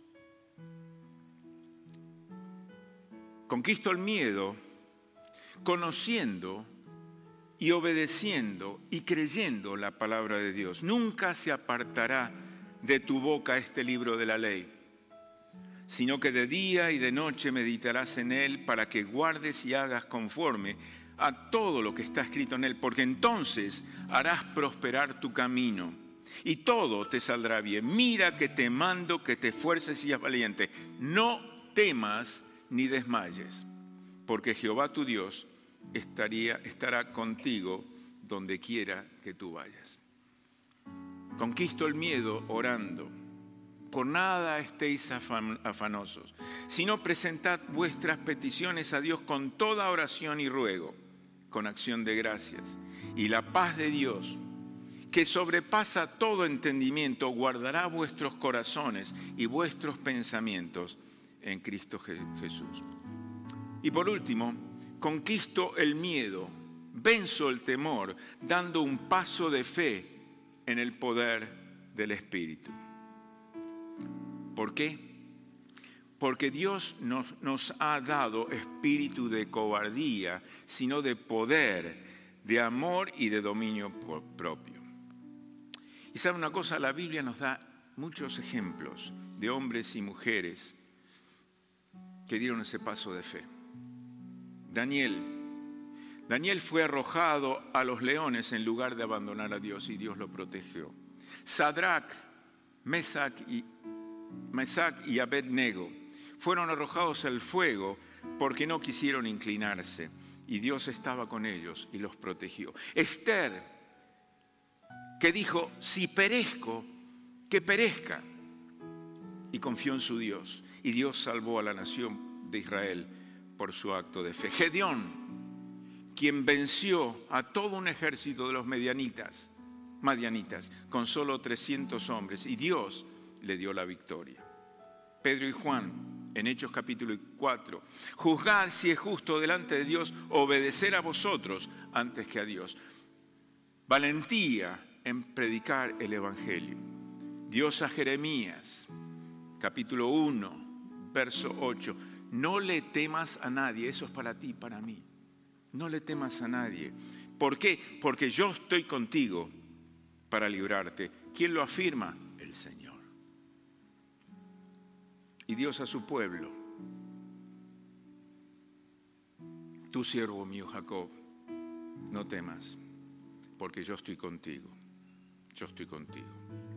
Conquisto el miedo conociendo y obedeciendo y creyendo la palabra de Dios. Nunca se apartará de tu boca este libro de la ley, sino que de día y de noche meditarás en él para que guardes y hagas conforme a todo lo que está escrito en él, porque entonces harás prosperar tu camino y todo te saldrá bien. Mira que te mando que te esfuerces y seas valiente. No temas ni desmayes, porque Jehová tu Dios estaría, estará contigo donde quiera que tú vayas. Conquisto el miedo orando. Por nada estéis afanosos, sino presentad vuestras peticiones a Dios con toda oración y ruego, con acción de gracias. Y la paz de Dios, que sobrepasa todo entendimiento, guardará vuestros corazones y vuestros pensamientos en Cristo Jesús. Y por último, conquisto el miedo, venzo el temor, dando un paso de fe en el poder del Espíritu. ¿Por qué? Porque Dios nos, nos ha dado espíritu de cobardía, sino de poder, de amor y de dominio propio. Y sabe una cosa, la Biblia nos da muchos ejemplos de hombres y mujeres que dieron ese paso de fe. Daniel, Daniel fue arrojado a los leones en lugar de abandonar a Dios y Dios lo protegió. Sadrach, Mesach y, Mesach y Abednego fueron arrojados al fuego porque no quisieron inclinarse y Dios estaba con ellos y los protegió. Esther, que dijo, si perezco, que perezca, y confió en su Dios y Dios salvó a la nación de Israel por su acto de fe. Gedeón, quien venció a todo un ejército de los medianitas, madianitas con solo trescientos hombres y Dios le dio la victoria. Pedro y Juan, en Hechos capítulo cuatro, juzgad si es justo delante de Dios obedecer a vosotros antes que a Dios. Valentía en predicar el evangelio. Dios a Jeremías, capítulo uno, verso ocho, no le temas a nadie, eso es para ti, para mí. No le temas a nadie. ¿Por qué? Porque yo estoy contigo para librarte. ¿Quién lo afirma? El Señor. Y Dios a su pueblo. Tu siervo mío Jacob, no temas, porque yo estoy contigo. Yo estoy contigo.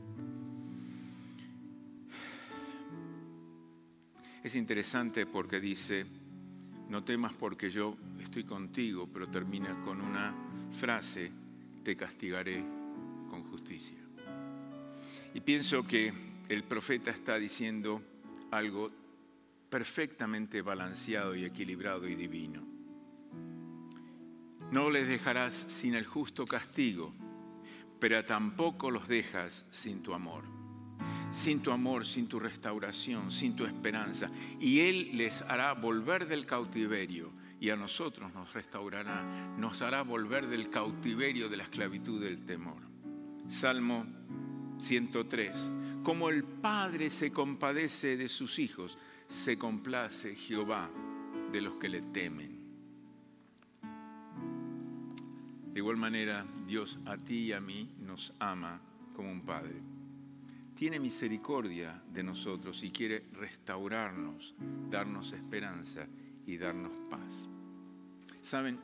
Es interesante porque dice, no temas porque yo estoy contigo, pero termina con una frase, te castigaré con justicia. Y pienso que el profeta está diciendo algo perfectamente balanceado y equilibrado y divino. No les dejarás sin el justo castigo, pero tampoco los dejas sin tu amor. Sin tu amor, sin tu restauración, sin tu esperanza. Y Él les hará volver del cautiverio y a nosotros nos restaurará, nos hará volver del cautiverio de la esclavitud del temor. Salmo ciento tres. Como el Padre se compadece de sus hijos, se complace Jehová de los que le temen. De igual manera, Dios a ti y a mí nos ama como un Padre. Tiene misericordia de nosotros y quiere restaurarnos, darnos esperanza y darnos paz. ¿Saben?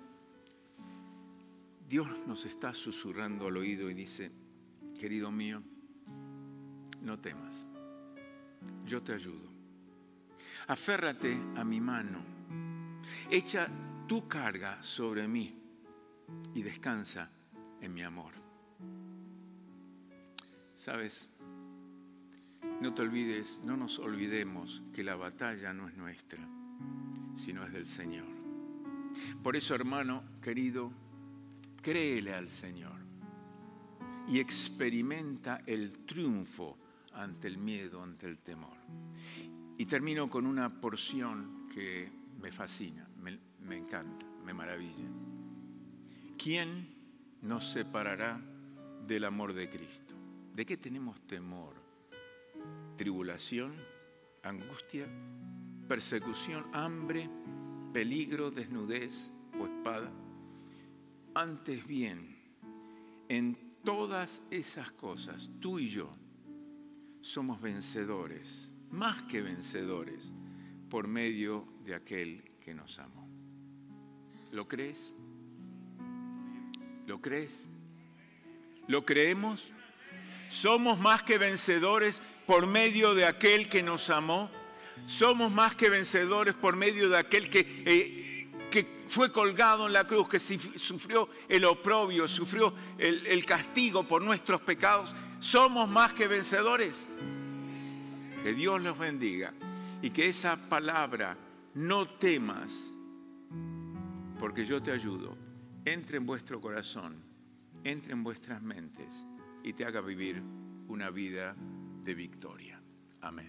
Dios nos está susurrando al oído y dice, querido mío, no temas, yo te ayudo. Aférrate a mi mano, echa tu carga sobre mí y descansa en mi amor. ¿Sabes? No te olvides, no nos olvidemos que la batalla no es nuestra, sino es del Señor. Por eso, hermano querido, créele al Señor y experimenta el triunfo ante el miedo, ante el temor. Y termino con una porción que me fascina, me, me encanta, me maravilla. ¿Quién nos separará del amor de Cristo? ¿De qué tenemos temor? Tribulación, angustia, persecución, hambre, peligro, desnudez o espada. Antes bien, en todas esas cosas, tú y yo somos vencedores, más que vencedores, por medio de aquel que nos amó. ¿Lo crees? ¿Lo crees? ¿Lo creemos? Somos más que vencedores por medio de aquel que nos amó. Somos más que vencedores por medio de aquel que, eh, que fue colgado en la cruz, que sufrió el oprobio, sufrió el, el castigo por nuestros pecados. Somos más que vencedores. Que Dios los bendiga y que esa palabra, no temas, porque yo te ayudo, entre en vuestro corazón, entre en vuestras mentes y te haga vivir una vida de victoria. Amén.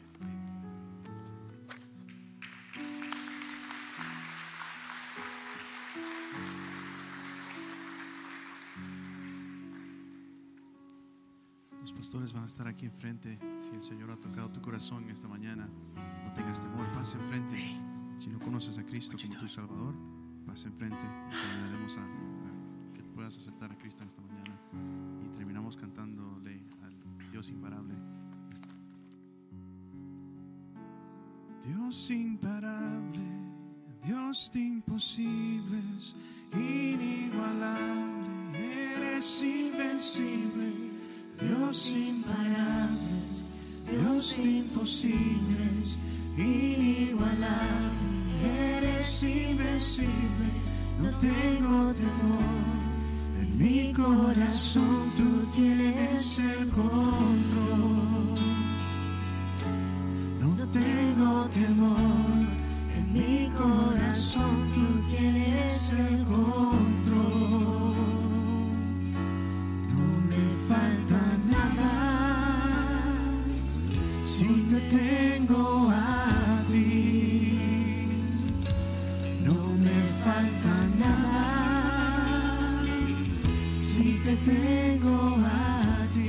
Los pastores van a estar aquí enfrente. Si el Señor ha tocado tu corazón esta mañana, no tengas temor, pasa enfrente. Si no conoces a Cristo como tu Salvador, pasa enfrente. Te ayudaremos a, a que puedas aceptar a Cristo en esta mañana. Y terminamos cantándole al Dios imparable. Dios imparable, Dios de imposibles, inigualable, eres invencible, Dios imparable, Dios de imposibles, inigualable, eres invencible, no tengo temor, en mi corazón tú tienes el control. No tengo temor, en mi corazón tú tienes el control. No me falta nada si te tengo a ti. No me falta nada si te tengo a ti.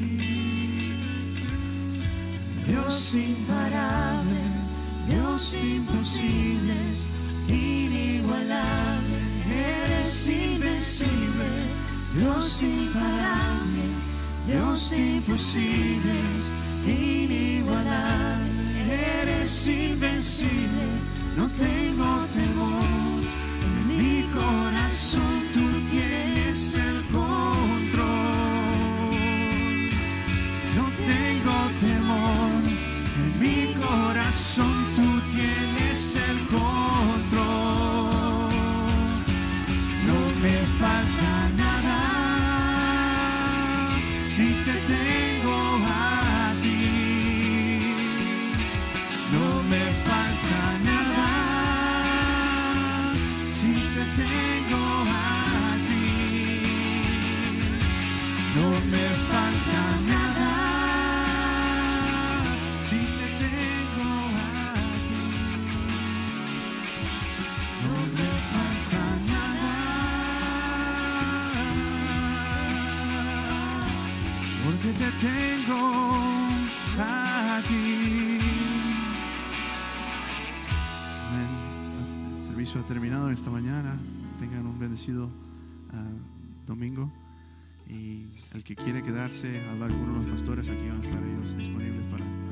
Dios imparable, Dios imposibles, inigualable, eres invencible, Dios imparable, Dios imposibles, inigualable, eres invencible, no tengo temor, en mi corazón tú tienes el control. No tengo temor, en mi corazón tú tienes el control. No me falta nada si te tengo a ti. No me falta nada si te tengo a ti. No me falta nada si te tengo a ti. No me falta nada porque te tengo a ti.
Amén. El servicio ha terminado esta mañana. Tengan un bendecido uh, domingo. Y el que quiere quedarse, hablar con uno de los pastores, aquí van a estar ellos disponibles para